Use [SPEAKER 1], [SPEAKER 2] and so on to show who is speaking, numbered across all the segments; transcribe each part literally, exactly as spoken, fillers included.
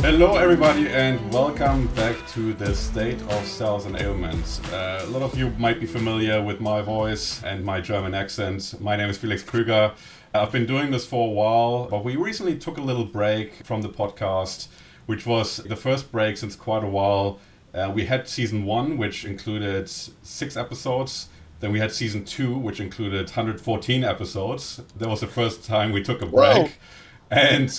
[SPEAKER 1] Hello everybody and welcome back to the State of Sales Enablement. Uh, a lot of you might be familiar with my voice and my German accent. My name is Felix Krüger. I've been doing this for a while, but we recently took a little break from the podcast, which was the first break since quite a while. Uh, we had season one, which included six episodes. Then we had season two, which included one hundred fourteen episodes. That was the first time we took a break. Whoa. And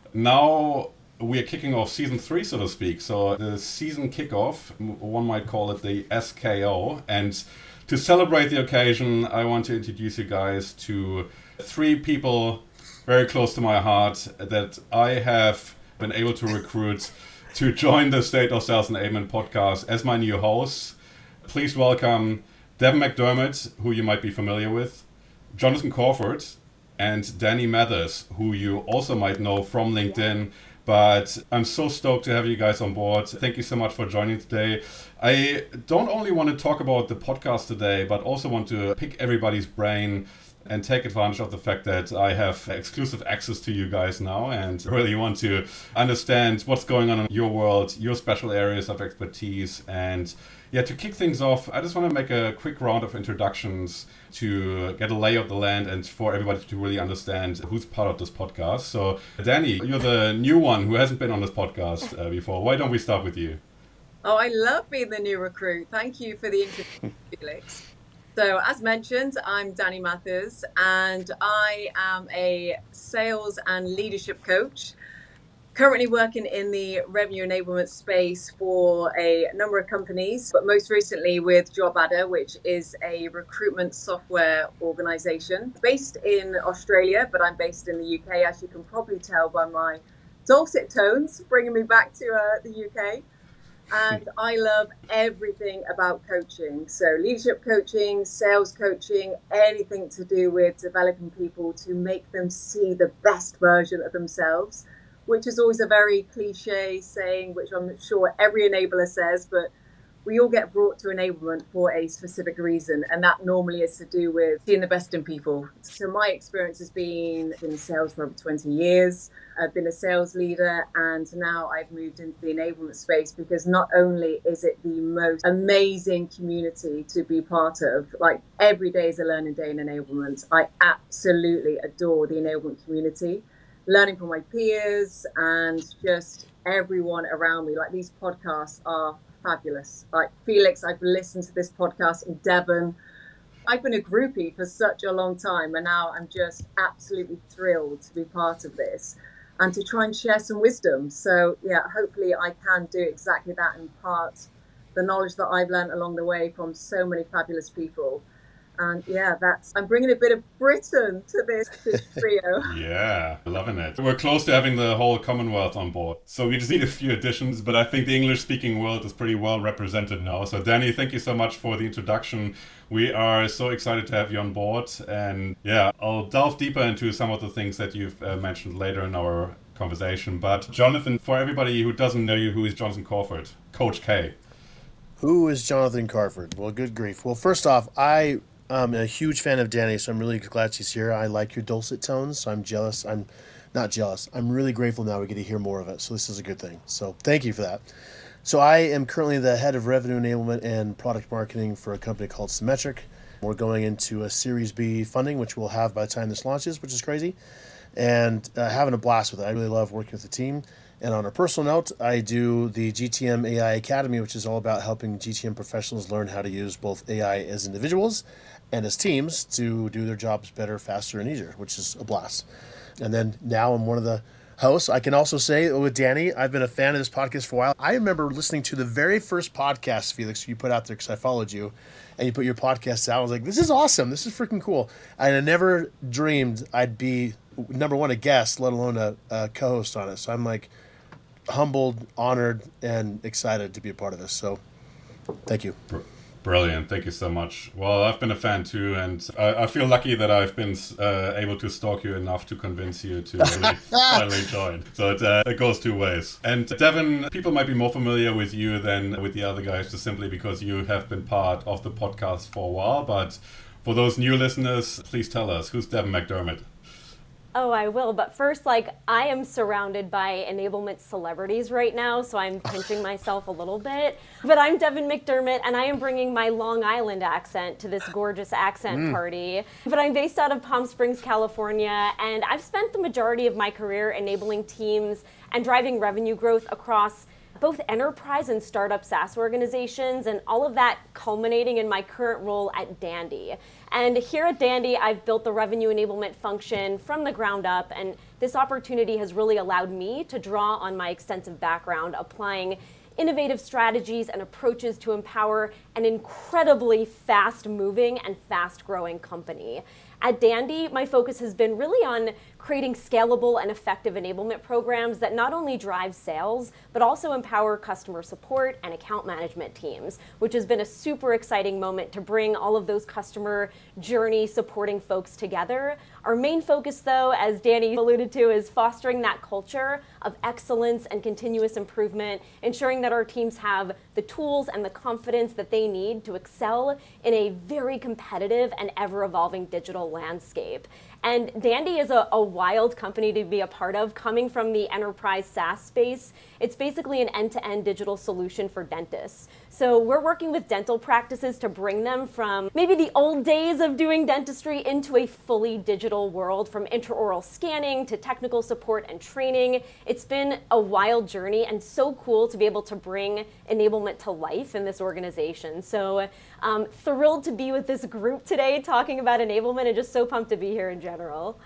[SPEAKER 1] now we are kicking off season three, so to speak. So the season kickoff, one might call it the S K O. And to celebrate the occasion, I want to introduce you guys to three people very close to my heart that I have been able to recruit to join the State of Sales Enablement podcast as my new hosts. Please welcome Devin McDermott, who you might be familiar with, Jonathan Crawford, and Danny Mathers, who you also might know from LinkedIn. But I'm so stoked to have you guys on board. Thank you so much for joining today. I don't only want to talk about the podcast today, but also want to pick everybody's brain and take advantage of the fact that I have exclusive access to you guys now and really want to understand what's going on in your world, your special areas of expertise. And yeah, to kick things off, I just want to make a quick round of introductions to get a lay of the land and for everybody to really understand who's part of this podcast. So Danny, you're the new one who hasn't been on this podcast uh, before. Why don't we start with you?
[SPEAKER 2] Oh, I love being the new recruit. Thank you for the introduction, Felix. So as mentioned, I'm Danny Mathers and I am a sales and leadership coach, currently working in the revenue enablement space for a number of companies, but most recently with JobAdder, which is a recruitment software organization based in Australia, but I'm based in the U K, as you can probably tell by my dulcet tones, bringing me back to uh, the U K. And I love everything about coaching. So leadership coaching, sales coaching, anything to do with developing people to make them see the best version of themselves, which is always a very cliche saying, which I'm sure every enabler says, but we all get brought to enablement for a specific reason. And that normally is to do with seeing the best in people. So my experience has been in sales for over twenty years. I've been a sales leader and now I've moved into the enablement space because not only is it the most amazing community to be part of, like every day is a learning day in enablement. I absolutely adore the enablement community, learning from my peers and just everyone around me. Like these podcasts are fabulous. Like Felix, I've listened to this podcast in Devon. I've been a groupie for such a long time and now I'm just absolutely thrilled to be part of this and to try and share some wisdom. So yeah, hopefully I can do exactly that and impart the knowledge that I've learned along the way from so many fabulous people. And yeah, that's I'm bringing a bit of Britain to this, this trio.
[SPEAKER 1] Yeah, loving it. We're close to having the whole Commonwealth on board. So we just need a few additions, but I think the English-speaking world is pretty well represented now. So Danny, thank you so much for the introduction. We are so excited to have you on board. And yeah, I'll delve deeper into some of the things that you've uh, mentioned later in our conversation. But Jonathan, for everybody who doesn't know you, who is Jonathan Crawford? Coach K.
[SPEAKER 3] Who is Jonathan Crawford? Well, good grief. Well, first off, I... I'm a huge fan of Danny, so I'm really glad she's here. I like your dulcet tones, so I'm jealous. I'm not jealous. I'm really grateful now we get to hear more of it, so this is a good thing. So thank you for that. So I am currently the head of revenue enablement and product marketing for a company called Symmetric. We're going into a Series B funding, which we'll have by the time this launches, which is crazy, and uh, having a blast with it. I really love working with the team. And on a personal note, I do the G T M A I Academy, which is all about helping G T M professionals learn how to use both A I as individuals and as teams to do their jobs better, faster, and easier, which is a blast. And then now I'm one of the hosts. I can also say with Danny, I've been a fan of this podcast for a while. I remember listening to the very first podcast, Felix, you put out there because I followed you, and you put your podcast out. I was like, this is awesome. This is freaking cool. And I never dreamed I'd be, number one, a guest, let alone a, a co-host on it. So I'm like humbled, honored, and excited to be a part of this. So thank you.
[SPEAKER 1] Brilliant. Thank you so much. Well, I've been a fan too, and I, I feel lucky that I've been uh, able to stalk you enough to convince you to really finally join. So it, uh, it goes two ways. And Devin, people might be more familiar with you than with the other guys just simply because you have been part of the podcast for a while. But for those new listeners, please tell us, who's Devin McDermott?
[SPEAKER 4] Oh, I will. But first, like, I am surrounded by enablement celebrities right now, so I'm pinching myself a little bit. But I'm Devin McDermott, and I am bringing my Long Island accent to this gorgeous accent mm. party. But I'm based out of Palm Springs, California, and I've spent the majority of my career enabling teams and driving revenue growth across both enterprise and startup SaaS organizations, and all of that culminating in my current role at Dandy. And here at Dandy, I've built the revenue enablement function from the ground up, and this opportunity has really allowed me to draw on my extensive background applying innovative strategies and approaches to empower an incredibly fast-moving and fast-growing company. At Dandy, my focus has been really on creating scalable and effective enablement programs that not only drive sales, but also empower customer support and account management teams, which has been a super exciting moment to bring all of those customer journey supporting folks together. Our main focus, though, as Danny alluded to, is fostering that culture of excellence and continuous improvement, ensuring that our teams have the tools and the confidence that they need to excel in a very competitive and ever-evolving digital landscape. And Dandy is a, a wild company to be a part of, coming from the enterprise SaaS space. It's basically an end-to-end digital solution for dentists. So we're working with dental practices to bring them from maybe the old days of doing dentistry into a fully digital world, from intraoral scanning to technical support and training. It's been a wild journey and so cool to be able to bring enablement to life in this organization. So um, thrilled to be with this group today talking about enablement, and just so pumped to be here in general.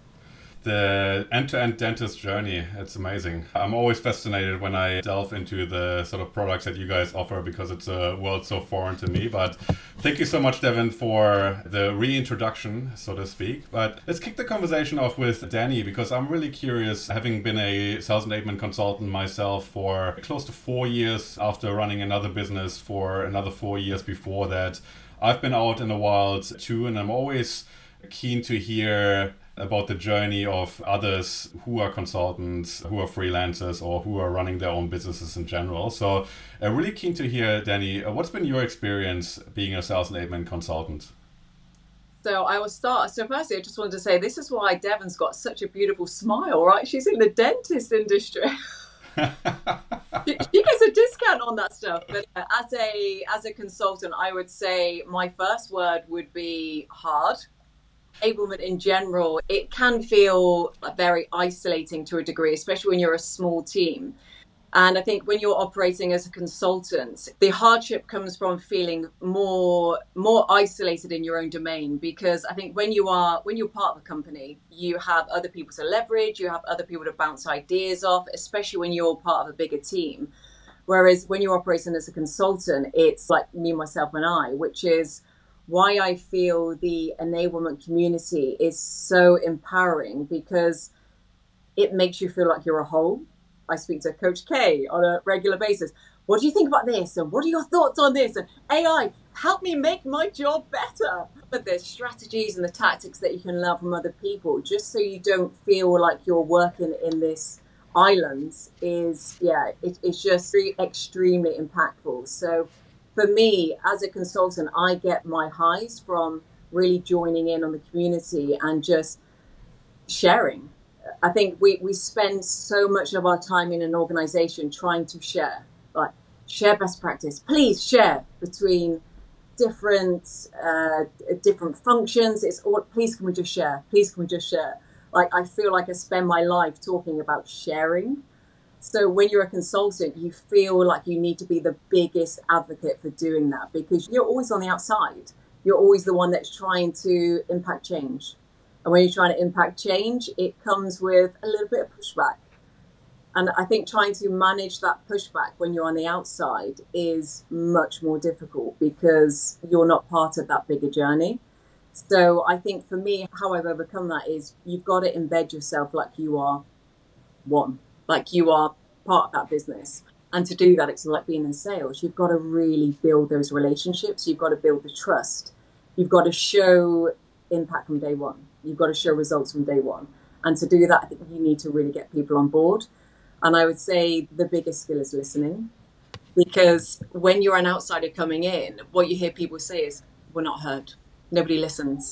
[SPEAKER 1] The end-to-end dentist journey, it's amazing. I'm always fascinated when I delve into the sort of products that you guys offer, because it's a world so foreign to me. But thank you so much, Devin, for the reintroduction, so to speak. But let's kick the conversation off with Danny, because I'm really curious, having been a sales enablement consultant myself for close to four years after running another business for another four years before that. I've been out in the wild too, and I'm always keen to hear about the journey of others who are consultants, who are freelancers, or who are running their own businesses in general. So uh, really keen to hear, Danny, uh, what's been your experience being a sales enablement consultant?
[SPEAKER 2] So I will start. So firstly, I just wanted to say, this is why Devin's got such a beautiful smile, right? She's in the dentist industry. she, she gets a discount on that stuff. But uh, as a as a consultant, I would say my first word would be hard. Enablement in general, it can feel very isolating to a degree, especially when you're a small team. And I think when you're operating as a consultant, the hardship comes from feeling more more isolated in your own domain, because I think when you are when you're part of a company, you have other people to leverage, you have other people to bounce ideas off, especially when you're part of a bigger team. Whereas when you're operating as a consultant, it's like me, myself, and I, which is why I feel the enablement community is so empowering, because it makes you feel like you're a whole. I speak to Coach K on a regular basis. What do you think about this? And what are your thoughts on this? And A I, help me make my job better. But there's strategies and the tactics that you can learn from other people, just so you don't feel like you're working in this island, is, yeah, it, it's just extremely impactful. So for me, as a consultant, I get my highs from really joining in on the community and just sharing. I think we, we spend so much of our time in an organization trying to share, like share best practice, please share between different uh, different functions. It's all, please can we just share? Please can we just share? Like, I feel like I spend my life talking about sharing. So when you're a consultant, you feel like you need to be the biggest advocate for doing that, because you're always on the outside. You're always the one that's trying to impact change. And when you're trying to impact change, it comes with a little bit of pushback. And I think trying to manage that pushback when you're on the outside is much more difficult, because you're not part of that bigger journey. So I think for me, how I've overcome that is you've got to embed yourself like you are one. Like you are part of that business. And to do that, it's like being in sales. You've got to really build those relationships. You've got to build the trust. You've got to show impact from day one. You've got to show results from day one. And to do that, I think you need to really get people on board. And I would say the biggest skill is listening. Because when you're an outsider coming in, what you hear people say is, we're not heard. Nobody listens.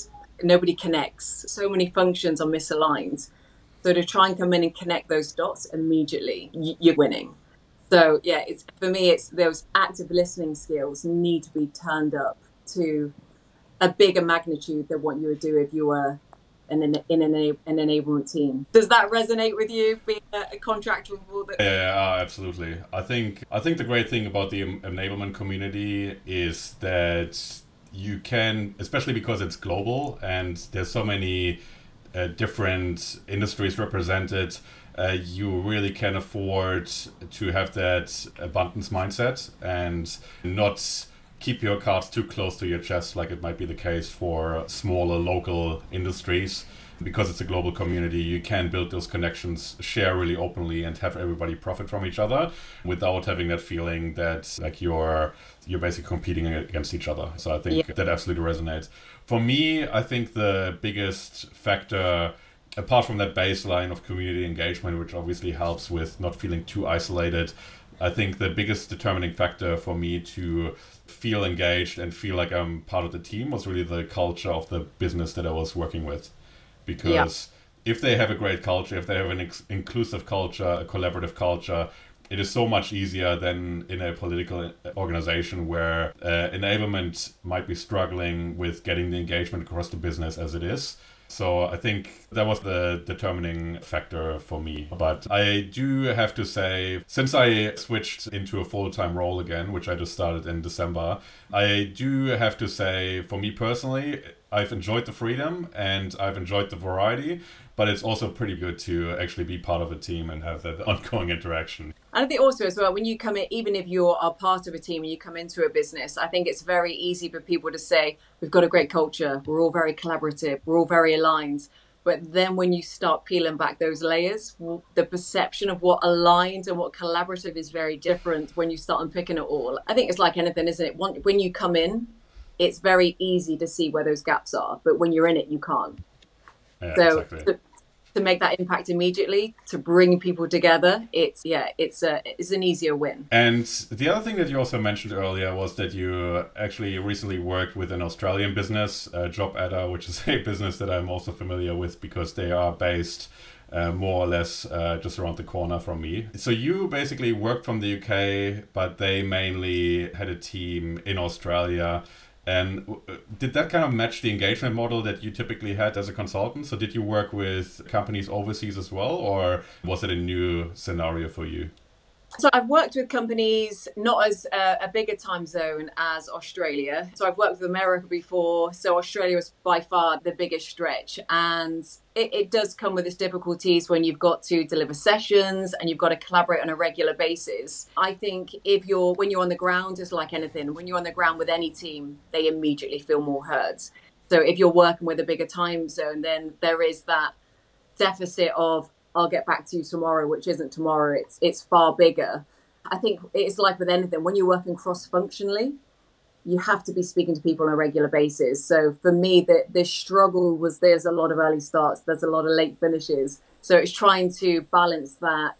[SPEAKER 2] nobody connects. So many functions are misaligned. So to try and come in and connect those dots immediately, you're winning. So yeah, it's for me, it's those active listening skills need to be turned up to a bigger magnitude than what you would do if you were in an, in an, an enablement team. Does that resonate with you, being a, a contractor? That-
[SPEAKER 1] yeah, yeah, uh, absolutely. I think I think the great thing about the enablement community is that you can, especially because it's global and there's so many uh, different industries represented, uh, you really can afford to have that abundance mindset and not keep your cards too close to your chest like it might be the case for smaller local industries. Because it's a global community, you can build those connections, share really openly, and have everybody profit from each other without having that feeling that like you're you're basically competing against each other. So I think yeah. that absolutely resonates. For me, I think the biggest factor, apart from that baseline of community engagement, which obviously helps with not feeling too isolated, I think the biggest determining factor for me to feel engaged and feel like I'm part of the team was really the culture of the business that I was working with. Because yeah. if they have a great culture, if they have an ex- inclusive culture, a collaborative culture, it is so much easier than in a political organization where uh, enablement might be struggling with getting the engagement across the business as it is. So I think that was the determining factor for me. But I do have to say, since I switched into a full-time role again, which I just started in December, I do have to say, for me personally, I've enjoyed the freedom and I've enjoyed the variety, but it's also pretty good to actually be part of a team and have that ongoing interaction.
[SPEAKER 2] And I think also as well, when you come in, even if you are part of a team and you come into a business, I think it's very easy for people to say, we've got a great culture, we're all very collaborative, we're all very aligned. But then when you start peeling back those layers, the perception of what aligned and what collaborative is very different when you start unpicking it all. I think it's like anything, isn't it? When you come in, it's very easy to see where those gaps are, but when you're in it, you can't.
[SPEAKER 1] Yeah,
[SPEAKER 2] so
[SPEAKER 1] exactly.
[SPEAKER 2] to, to make that impact immediately, to bring people together, it's yeah, it's a it's an easier win.
[SPEAKER 1] And the other thing that you also mentioned earlier was that you actually recently worked with an Australian business, uh, JobAdder, which is a business that I'm also familiar with because they are based Uh, more or less uh, just around the corner from me. So you basically worked from the U K, but they mainly had a team in Australia. And uh, did that kind of match the engagement model that you typically had as a consultant? So did you work with companies overseas as well, or was it a new scenario for you?
[SPEAKER 2] So I've worked with companies not as a, a bigger time zone as Australia. So I've worked with America before. So Australia was by far the biggest stretch. And it, it does come with its difficulties when you've got to deliver sessions and you've got to collaborate on a regular basis. I think if you're, when you're on the ground, it's like anything. When you're on the ground with any team, they immediately feel more heard. So if you're working with a bigger time zone, then there is that deficit of, I'll get back to you tomorrow, which isn't tomorrow. It's it's far bigger. I think it's like with anything. When you're working cross-functionally, you have to be speaking to people on a regular basis. So for me, the, the struggle was there's a lot of early starts. There's a lot of late finishes. So it's trying to balance that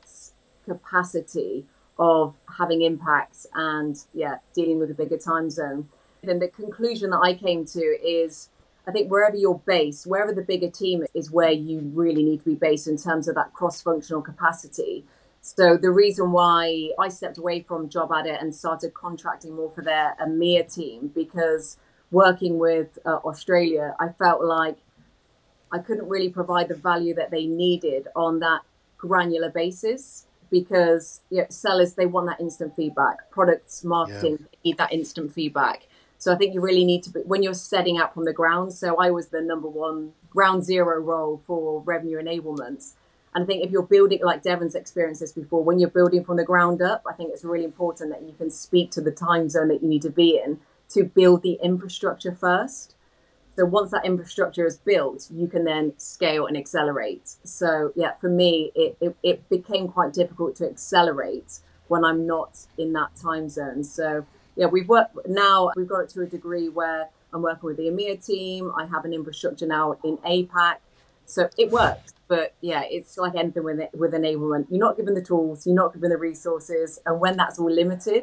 [SPEAKER 2] capacity of having impacts and, yeah, dealing with a bigger time zone. And the conclusion that I came to is, I think wherever you're based, wherever the bigger team is where you really need to be based in terms of that cross-functional capacity. So the reason why I stepped away from JobAdder and started contracting more for their EMEA team, because working with uh, Australia, I felt like I couldn't really provide the value that they needed on that granular basis, because you know, sellers, they want that instant feedback. Products, marketing, yeah. need that instant feedback. So I think you really need to be, when you're setting out from the ground. So I was the number one ground zero role for revenue enablement. And I think if you're building, like Devon's experienced this before, when you're building from the ground up, I think it's really important that you can speak to the time zone that you need to be in to build the infrastructure first. So once that infrastructure is built, you can then scale and accelerate. So yeah, for me, it, it, it became quite difficult to accelerate when I'm not in that time zone. So yeah, we've worked now, we've got it to a degree where I'm working with the EMEA team. I have an infrastructure now in APAC. So it works. But yeah, it's like anything with it, with enablement. You're not given the tools, you're not given the resources. And when that's all limited,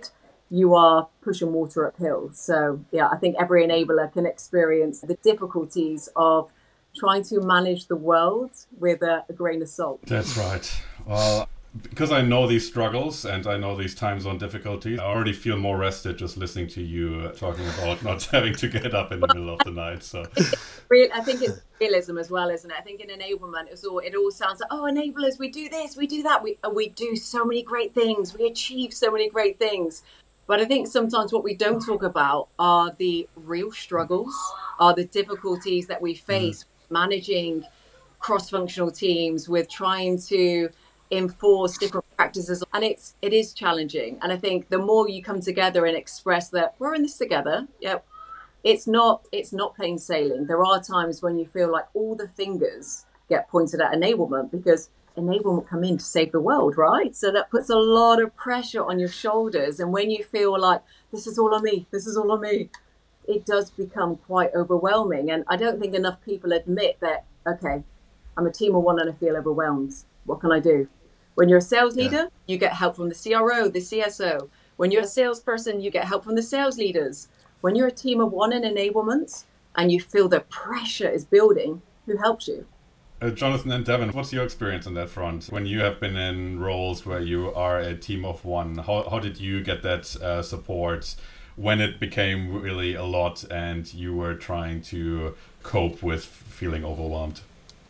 [SPEAKER 2] you are pushing water uphill. So yeah, I think every enabler can experience the difficulties of trying to manage the world with a, a grain of salt.
[SPEAKER 1] That's right. Well, because I know these struggles and I know these time zone difficulties, I already feel more rested just listening to you talking about not having to get up in the middle of the night. So
[SPEAKER 2] Real, I think it's realism as well, isn't it? I think in enablement, it's all, it all sounds like, oh, enablers, we do this, we do that. We, we do so many great things. We achieve so many great things. But I think sometimes what we don't talk about are the real struggles, are the difficulties that we face mm. managing cross-functional teams, with trying to enforce different practices. And it's, it is challenging. And I think the more you come together and express that we're in this together, yep, it's not, it's not plain sailing. There are times when you feel like all the fingers get pointed at enablement, because enablement come in to save the world, right? So that puts a lot of pressure on your shoulders. And when you feel like this is all on me, this is all on me, it does become quite overwhelming. And I don't think enough people admit that, okay, I'm a team of one and I feel overwhelmed. What can I do? When you're a sales leader, yeah. you get help from the C R O, the C S O. When you're a salesperson, you get help from the sales leaders. When you're a team of one in enablement and you feel the pressure is building, who helps you?
[SPEAKER 1] Uh, Jonathan and Devin, what's your experience on that front? When you have been in roles where you are a team of one, how, how did you get that uh, support when it became really a lot and you were trying to cope with feeling overwhelmed?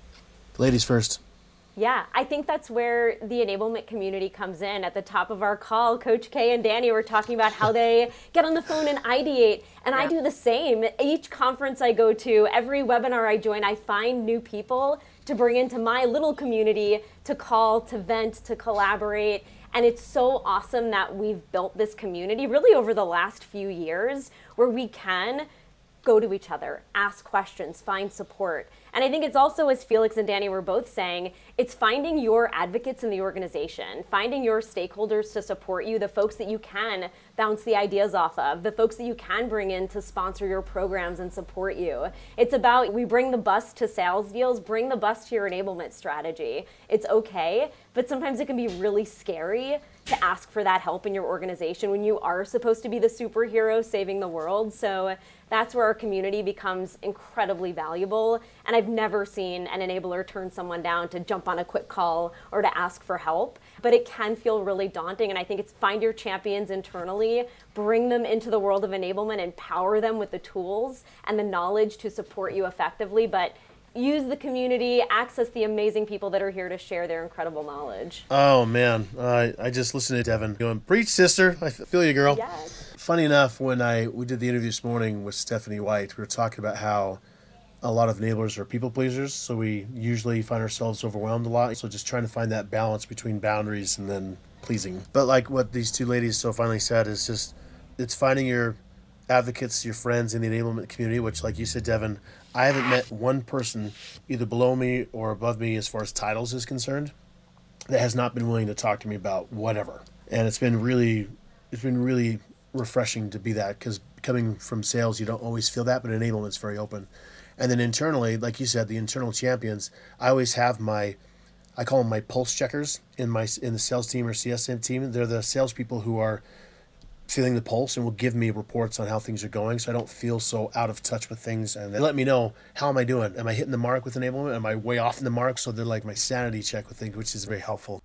[SPEAKER 3] Ladies first.
[SPEAKER 4] Yeah, I think that's where the enablement community comes in. At the top of our call, Coach K and Danny were talking about how they get on the phone and ideate, and yeah. I do the same. Each conference I go to, every webinar I join, I find new people to bring into my little community to call, to vent, to collaborate. And it's so awesome that we've built this community really over the last few years where we can go to each other, ask questions, find support. And I think it's also, as Felix and Danny were both saying, it's finding your advocates in the organization, finding your stakeholders to support you, the folks that you can bounce the ideas off of, the folks that you can bring in to sponsor your programs and support you. It's about, we bring the bus to sales deals, bring the bus to your enablement strategy. It's okay, but sometimes it can be really scary to ask for that help in your organization when you are supposed to be the superhero saving the world. So that's where our community becomes incredibly valuable. And I've never seen an enabler turn someone down to jump on a quick call or to ask for help. But it can feel really daunting. And I think it's find your champions internally, bring them into the world of enablement, empower them with the tools and the knowledge to support you effectively. But use the community, access the amazing people that are here to share their incredible knowledge.
[SPEAKER 3] Oh, man. Uh, I just listened to Devin going, preach, sister. I feel you, girl.
[SPEAKER 4] Yes.
[SPEAKER 3] Funny enough, when I we did the interview this morning with Stephanie White, we were talking about how a lot of enablers are people pleasers. So we usually find ourselves overwhelmed a lot. So just trying to find that balance between boundaries and then pleasing. But like what these two ladies so finally said is just, it's finding your advocates, your friends in the enablement community, which, like you said, Devin, I haven't met one person either below me or above me as far as titles is concerned that has not been willing to talk to me about whatever. And it's been really, it's been really refreshing to be that, because coming from sales, you don't always feel that, but enablement's very open. And then internally, like you said, the internal champions, I always have my, I call them my pulse checkers in my in the sales team or C S M team. They're the salespeople who are feeling the pulse and will give me reports on how things are going, so I don't feel so out of touch with things. And they let me know, how am I doing? Am I hitting the mark with enablement? Am I way off in the mark? So they're like my sanity check with things, which is very helpful.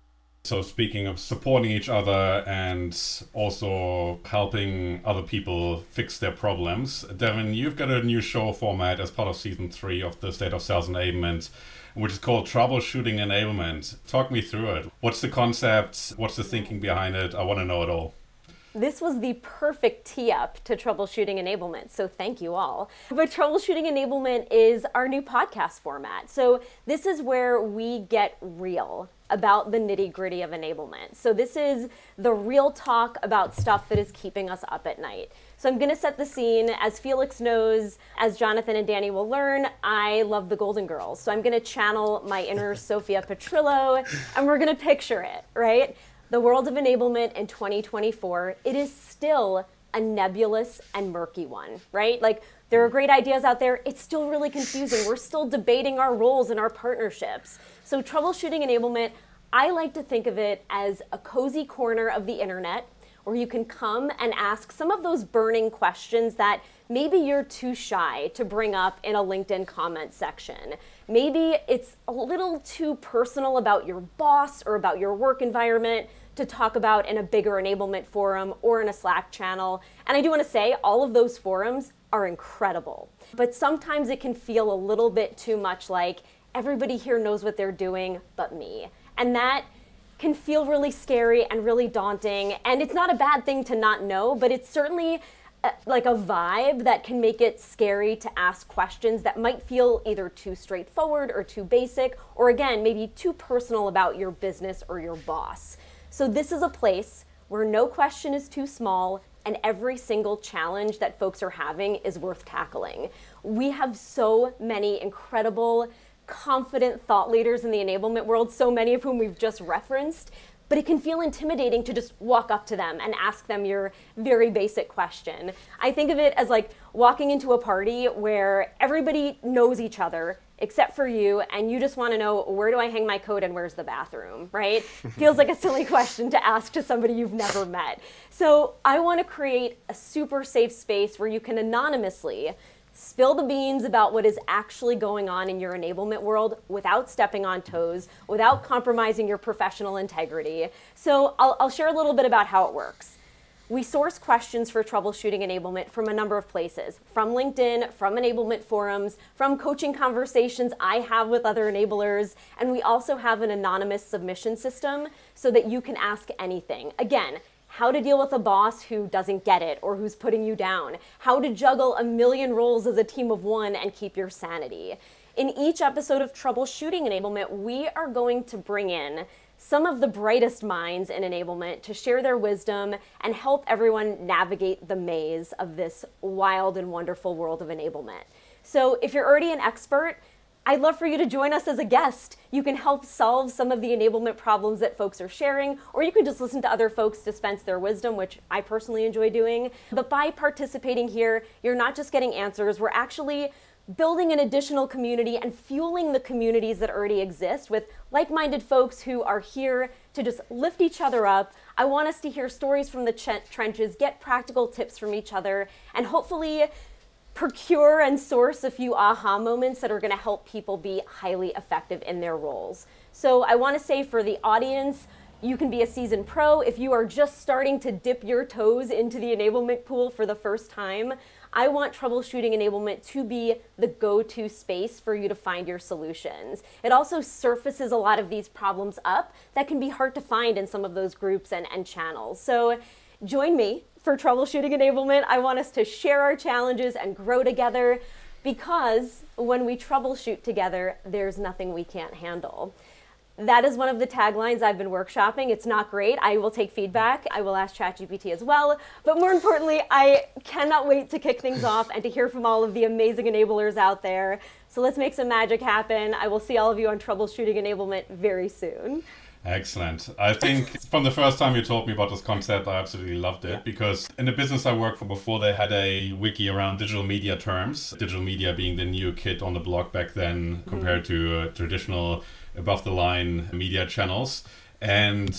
[SPEAKER 1] So speaking of supporting each other and also helping other people fix their problems, Devin, you've got a new show format as part of season three of the State of Sales Enablement, which is called Troubleshooting Enablement. Talk me through it. What's the concept? What's the thinking behind it? I want to know it all.
[SPEAKER 4] This was the perfect tee-up to Troubleshooting Enablement, so thank you all. But Troubleshooting Enablement is our new podcast format. So this is where we get real about the nitty-gritty of enablement. So this is the real talk about stuff that is keeping us up at night. So I'm going to set the scene. As Felix knows, as Jonathan and Danny will learn, I love the Golden Girls. So I'm going to channel my inner Sophia Petrillo, and we're going to picture it, right? The world of enablement in twenty twenty-four, it is still a nebulous and murky one, right? Like, there are great ideas out there. It's still really confusing. We're still debating our roles and our partnerships. So troubleshooting enablement, I like to think of it as a cozy corner of the internet where you can come and ask some of those burning questions that maybe you're too shy to bring up in a LinkedIn comment section. Maybe it's a little too personal about your boss or about your work environment to talk about in a bigger enablement forum or in a Slack channel. And I do want to say all of those forums are incredible. But sometimes it can feel a little bit too much like everybody here knows what they're doing but me. And that can feel really scary and really daunting. And it's not a bad thing to not know, but it's certainly a, like a vibe that can make it scary to ask questions that might feel either too straightforward or too basic, or again, maybe too personal about your business or your boss. So this is a place where no question is too small and every single challenge that folks are having is worth tackling. We have so many incredible, confident thought leaders in the enablement world, so many of whom we've just referenced, but it can feel intimidating to just walk up to them and ask them your very basic question. I think of it as like walking into a party where everybody knows each other except for you, and you just want to know, where do I hang my coat and where's the bathroom, right? Feels like a silly question to ask to somebody you've never met. So I want to create a super safe space where you can anonymously spill the beans about what is actually going on in your enablement world without stepping on toes, without compromising your professional integrity. So I'll, I'll share a little bit about how it works. We source questions for troubleshooting enablement from a number of places, from LinkedIn, from enablement forums, from coaching conversations I have with other enablers, and we also have an anonymous submission system so that you can ask anything. Again, how to deal with a boss who doesn't get it or who's putting you down, how to juggle a million roles as a team of one and keep your sanity. In each episode of Troubleshooting Enablement, we are going to bring in some of the brightest minds in enablement to share their wisdom and help everyone navigate the maze of this wild and wonderful world of enablement. So if you're already an expert, I'd love for you to join us as a guest. You can help solve some of the enablement problems that folks are sharing, or you can just listen to other folks dispense their wisdom, which I personally enjoy doing. But by participating here, you're not just getting answers, we're actually building an additional community and fueling the communities that already exist with like-minded folks who are here to just lift each other up. I want us to hear stories from the ch- trenches, get practical tips from each other, and hopefully procure and source a few aha moments that are going to help people be highly effective in their roles. So I want to say for the audience, you can be a seasoned pro. If you are just starting to dip your toes into the enablement pool for the first time, I want Troubleshooting Enablement to be the go-to space for you to find your solutions. It also surfaces a lot of these problems up that can be hard to find in some of those groups and, and channels. So join me for Troubleshooting Enablement. I want us to share our challenges and grow together, because when we troubleshoot together, there's nothing we can't handle. That is one of the taglines I've been workshopping. It's not great. I will take feedback. I will ask ChatGPT as well. But more importantly, I cannot wait to kick things off and to hear from all of the amazing enablers out there. So let's make some magic happen. I will see all of you on Troubleshooting Enablement very soon.
[SPEAKER 1] Excellent. I think from the first time you told me about this concept, I absolutely loved it, because in the business I worked for before, they had a wiki around digital media terms, digital media being the new kid on the block back then compared to uh, traditional above-the-line media channels. And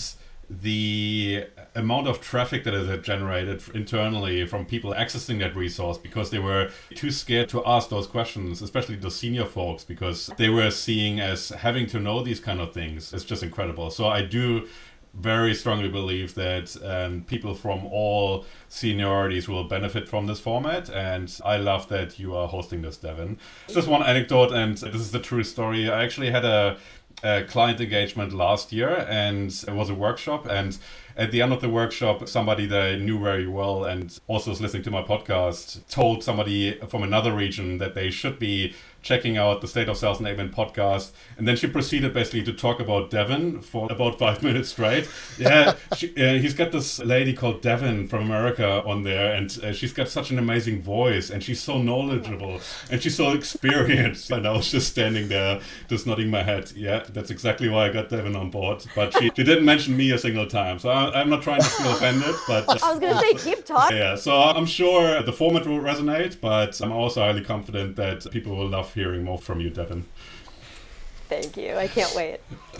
[SPEAKER 1] the amount of traffic that is generated internally from people accessing that resource because they were too scared to ask those questions, especially the senior folks, because they were seeing as having to know these kind of things. It's just incredible. So I do very strongly believe that um, people from all seniorities will benefit from this format, and I love that you are hosting this, Devin. Just one anecdote, and this is the true story. I actually had a a client engagement last year, and it was a workshop, and at the end of the workshop, somebody that I knew very well and also was listening to my podcast told somebody from another region that they should be checking out the State of Sales Enablement podcast. And then she proceeded basically to talk about Devin for about five minutes straight. Yeah, she, uh, he's got this lady called Devin from America on there, and uh, she's got such an amazing voice, and she's so knowledgeable, and she's so experienced. And I was just standing there, just nodding my head. Yeah, that's exactly why I got Devin on board. But she, she didn't mention me a single time, so I, I'm not trying to feel offended. But
[SPEAKER 4] I was going to say, keep talking.
[SPEAKER 1] Yeah, so I'm sure the format will resonate, but I'm also highly confident that people will love hearing more from you, Devin.
[SPEAKER 4] Thank you. I can't wait.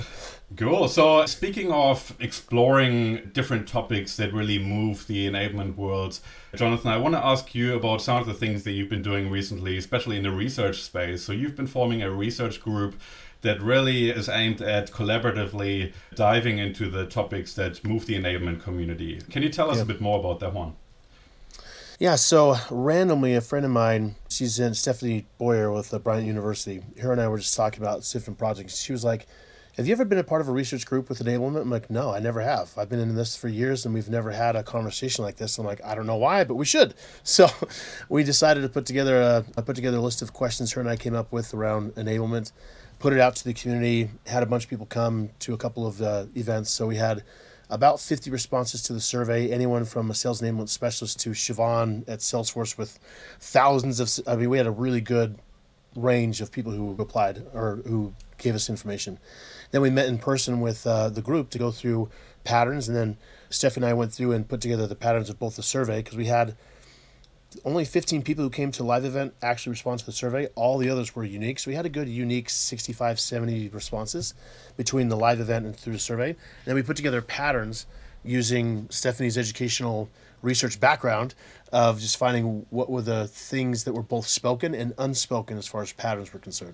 [SPEAKER 1] Cool. So, speaking of exploring different topics that really move the enablement world, Jonathan, I want to ask you about some of the things that you've been doing recently, especially in the research space. So, you've been forming a research group that really is aimed at collaboratively diving into the topics that move the enablement community. Can you tell us yeah. a bit more about that one?
[SPEAKER 3] Yeah, so randomly, a friend of mine, she's in Stephanie Boyer with the Bryant University. Her and I were just talking about different projects. She was like, have you ever been a part of a research group with enablement? I'm like, no, I never have. I've been in this for years and we've never had a conversation like this. I'm like, I don't know why, but we should. So we decided to put together a, I put together a list of questions her and I came up with around enablement, put it out to the community, had a bunch of people come to a couple of uh, events. So we had about fifty responses to the survey, anyone from a sales enablement specialist to Siobhan at Salesforce with thousands of, I mean, we had a really good range of people who applied or who gave us information. Then we met in person with uh, the group to go through patterns. And then Steph and I went through and put together the patterns of both the survey because we had only fifteen people who came to a live event actually respond to the survey. All the others were unique. So we had a good unique sixty-five, seventy responses between the live event and through the survey. And then we put together patterns using Stephanie's educational research background of just finding what were the things that were both spoken and unspoken as far as patterns were concerned.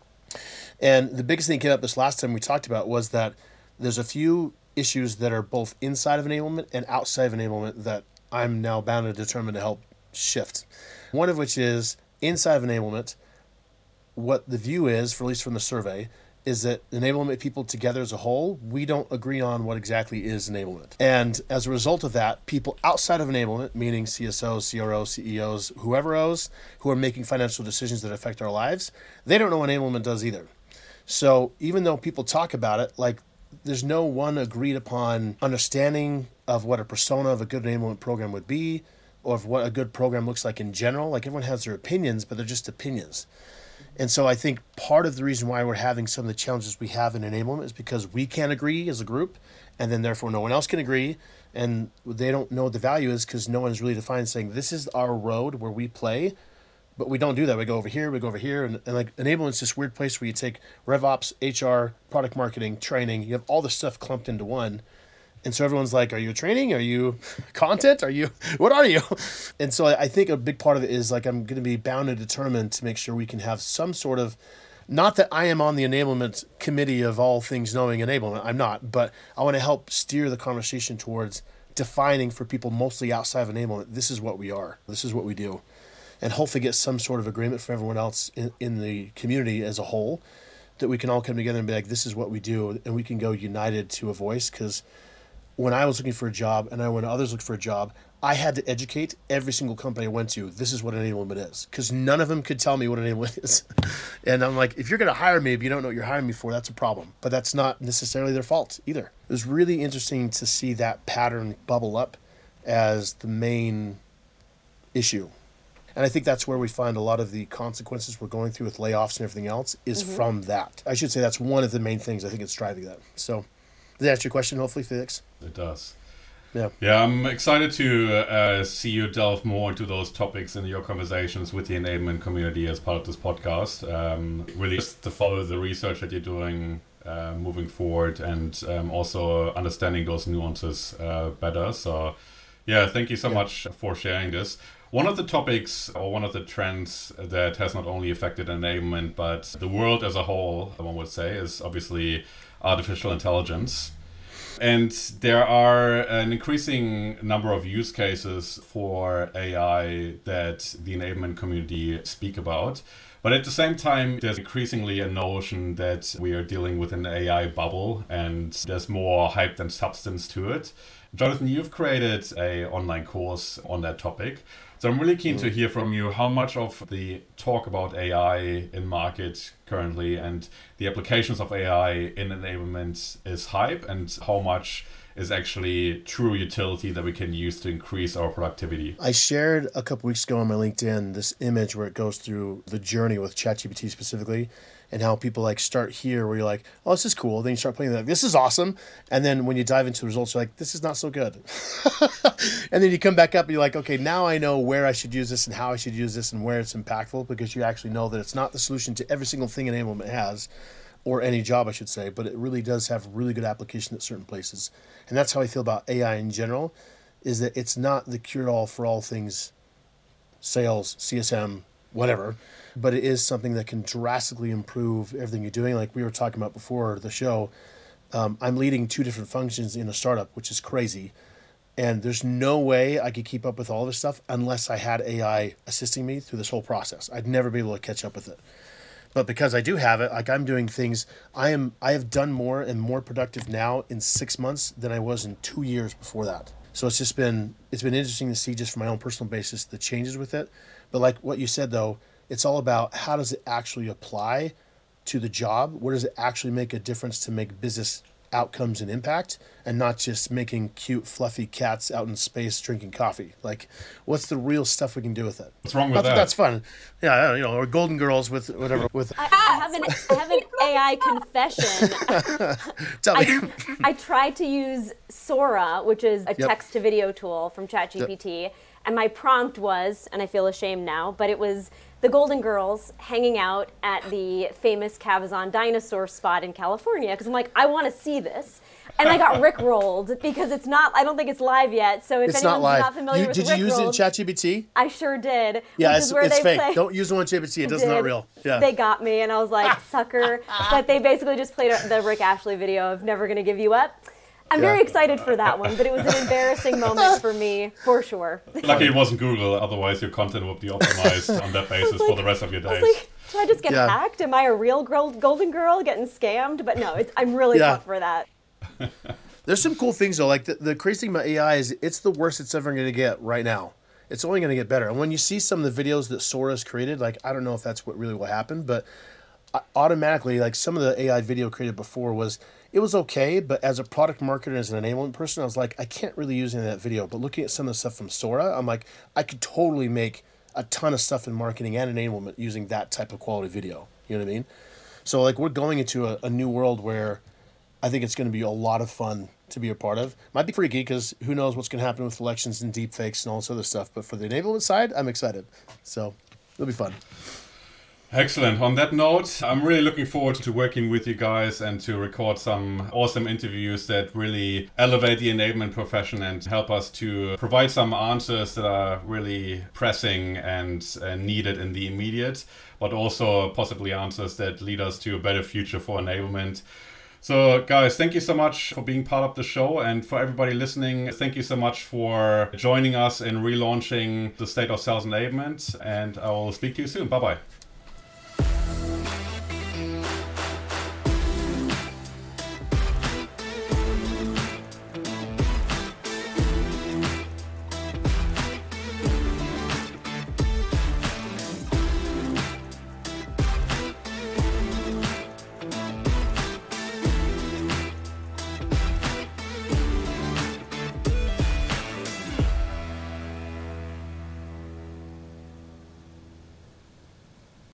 [SPEAKER 3] And the biggest thing that came up this last time we talked about was that there's a few issues that are both inside of enablement and outside of enablement that I'm now bound and determined to help shift. One of which is inside of enablement, what the view is, for at least from the survey, is that enablement people together as a whole, we don't agree on what exactly is enablement. And as a result of that, people outside of enablement, meaning C S Os, C R Os, C E Os, whoever else, who are making financial decisions that affect our lives, they don't know what enablement does either. So even though people talk about it, like there's no one agreed upon understanding of what a persona of a good enablement program would be, or of what a good program looks like in general. Like everyone has their opinions, but they're just opinions. And so I think part of the reason why we're having some of the challenges we have in enablement is because we can't agree as a group, and then therefore no one else can agree, and they don't know what the value is because no one is really defined saying this is our road where we play. But we don't do that. We go over here, we go over here, and, and like enablement's this weird place where you take RevOps, H R, product marketing, training, you have all this stuff clumped into one. And so everyone's like, are you training? Are you content? Are you, what are you? And so I think a big part of it is like, I'm going to be bound and determined to make sure we can have some sort of, not that I am on the enablement committee of all things knowing enablement, I'm not, but I want to help steer the conversation towards defining for people mostly outside of enablement, this is what we are, this is what we do. And hopefully get some sort of agreement for everyone else in, in the community as a whole, that we can all come together and be like, this is what we do, and we can go united to a voice. Because when I was looking for a job, and I, when others looked for a job, I had to educate every single company I went to, this is what enablement is. Because none of them could tell me what enablement is. And I'm like, if you're going to hire me, if you don't know what you're hiring me for, that's a problem. But that's not necessarily their fault either. It was really interesting to see that pattern bubble up as the main issue. And I think that's where we find a lot of the consequences we're going through with layoffs and everything else is mm-hmm. from that. I should say that's one of the main things I think it's driving that. So does that answer your question, hopefully, Felix?
[SPEAKER 1] It does.
[SPEAKER 3] Yeah.
[SPEAKER 1] Yeah, I'm excited to uh, see you delve more into those topics in your conversations with the enablement community as part of this podcast. Um, really just to follow the research that you're doing uh, moving forward and um, also understanding those nuances uh, better. So yeah, thank you so yeah. much for sharing this. One of the topics or one of the trends that has not only affected enablement but the world as a whole, one would say, is obviously artificial intelligence. And there are an increasing number of use cases for A I that the enablement community speak about. But at the same time, there's increasingly a notion that we are dealing with an A I bubble and there's more hype than substance to it. Jonathan, you've created an online course on that topic. So I'm really keen to hear from you how much of the talk about A I in market currently and the applications of A I in enablement is hype and how much is actually true utility that we can use to increase our productivity.
[SPEAKER 3] I shared a couple weeks ago on my LinkedIn this image where it goes through the journey with ChatGPT specifically and how people like start here where you're like, oh, this is cool. Then you start playing like, this is awesome. And then when you dive into the results, you're like, this is not so good. And then you come back up and you're like, okay, now I know where I should use this and how I should use this and where it's impactful because you actually know that it's not the solution to every single thing enablement has or any job, I should say, but it really does have really good application at certain places. And that's how I feel about A I in general, is that it's not the cure-all for all things sales, C S M, whatever, but it is something that can drastically improve everything you're doing. Like we were talking about before the show, um, I'm leading two different functions in a startup, which is crazy. And there's no way I could keep up with all this stuff unless I had A I assisting me through this whole process. I'd never be able to catch up with it. But because I do have it, like I'm doing things, I am I have done more and more productive now in six months than I was in two years before that. So it's just been it's been interesting to see just from my own personal basis the changes with it. But like what you said though, it's all about how does it actually apply to the job? Where does it actually make a difference to make business outcomes and impact, and not just making cute fluffy cats out in space drinking coffee? Like, what's the real stuff we can do with it?
[SPEAKER 1] What's wrong with
[SPEAKER 3] Not
[SPEAKER 1] that?
[SPEAKER 3] That's fun. Yeah, you know, or Golden Girls with whatever. With
[SPEAKER 4] I, I have an I have an A I confession.
[SPEAKER 3] tell me.
[SPEAKER 4] I, I tried to use Sora, which is a
[SPEAKER 3] Yep.
[SPEAKER 4] text-to-video tool from ChatGPT, and my prompt was, and I feel ashamed now, but it was the Golden Girls hanging out at the famous Cabazon dinosaur spot in California, because I'm like, I want to see this. And I got rickrolled because it's not, I don't think it's live yet, so if
[SPEAKER 3] It's
[SPEAKER 4] anyone's
[SPEAKER 3] not live.
[SPEAKER 4] not familiar
[SPEAKER 3] You,
[SPEAKER 4] with
[SPEAKER 3] did you use it in
[SPEAKER 4] Rickrolled,
[SPEAKER 3] ChatGPT?
[SPEAKER 4] I sure did.
[SPEAKER 3] Yeah,
[SPEAKER 4] which
[SPEAKER 3] it's,
[SPEAKER 4] is where
[SPEAKER 3] it's
[SPEAKER 4] they
[SPEAKER 3] fake.
[SPEAKER 4] play-
[SPEAKER 3] Don't use the one G P T. It does not
[SPEAKER 4] did.
[SPEAKER 3] real. Yeah.
[SPEAKER 4] They got me, and I was like, sucker. But they basically just played the Rick Ashley video of Never Gonna Give You Up. I'm
[SPEAKER 3] Yeah.
[SPEAKER 4] very excited for that one, but it was an embarrassing moment for me, for sure.
[SPEAKER 1] Lucky it wasn't Google, otherwise your content would be optimized on that basis for the rest of your
[SPEAKER 4] I was
[SPEAKER 1] days.
[SPEAKER 4] like, did I just get
[SPEAKER 3] Yeah.
[SPEAKER 4] hacked? Am I a real girl, golden girl getting scammed? But no, it's, I'm really
[SPEAKER 3] Yeah.
[SPEAKER 4] pumped for that.
[SPEAKER 3] There's some cool things though. Like the, the crazy thing about A I is it's the worst it's ever going to get right now. It's only going to get better. And when you see some of the videos that Sora's created, like I don't know if that's what really will happen, but automatically, like some of the A I video created before was, it was okay, but as a product marketer, as an enablement person, I was like, I can't really use any of that video. But looking at some of the stuff from Sora, I'm like, I could totally make a ton of stuff in marketing and enablement using that type of quality video. You know what I mean? So like we're going into a, a new world where I think it's going to be a lot of fun to be a part of. Might be freaky because who knows what's going to happen with elections and deep fakes and all this other stuff. But for the enablement side, I'm excited. So it'll be fun.
[SPEAKER 1] Excellent. On that note, I'm really looking forward to working with you guys and to record some awesome interviews that really elevate the enablement profession and help us to provide some answers that are really pressing and uh, needed in the immediate, but also possibly answers that lead us to a better future for enablement. So guys, thank you so much for being part of the show, and for everybody listening, thank you so much for joining us in relaunching the State of Sales Enablement, and I will speak to you soon. Bye-bye.